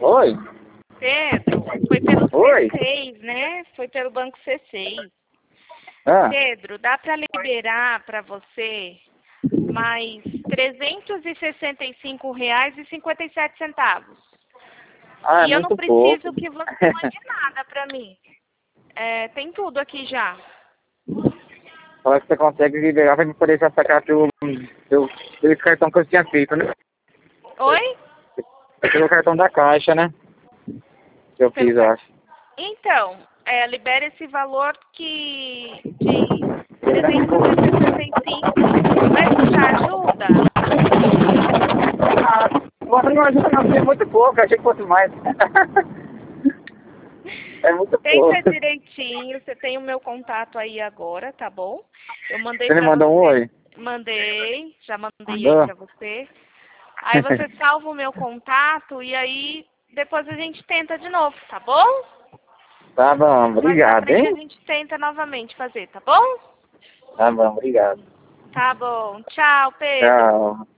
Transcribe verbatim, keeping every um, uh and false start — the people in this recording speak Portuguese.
Oi? Pedro, foi pelo Oi? C seis, né? Foi pelo banco C seis. Ah, Pedro, dá para liberar para você mais trezentos e sessenta e cinco reais e cinquenta e sete centavos. ah, é E eu não muito pouco. preciso que você mande nada para mim. É, tem tudo aqui já. Fala que você consegue liberar pra me poder já sacar pelo, pelo, pelo cartão que eu tinha feito, né? Oi? Pelo cartão da caixa, né? Que eu Pelo fiz, eu car- acho. Então, é, libera esse valor que de trezentos e sessenta e cinco. Mas já ajuda? Ah, você não ajuda não, porque é muito pouco, achei que fosse mais. É muito Pensa pouco. direitinho, você tem o meu contato aí agora, tá bom? Eu mandei Você me pra mandou um você, oi? mandei, já mandei aí Mandou? pra você. Aí você salva o meu contato e aí depois a gente tenta de novo, tá bom? Tá bom, Mais pra obrigado, frente a hein? gente tenta novamente fazer, tá bom? Tá bom, obrigado. Tá bom. Tchau, Pedro. Tchau.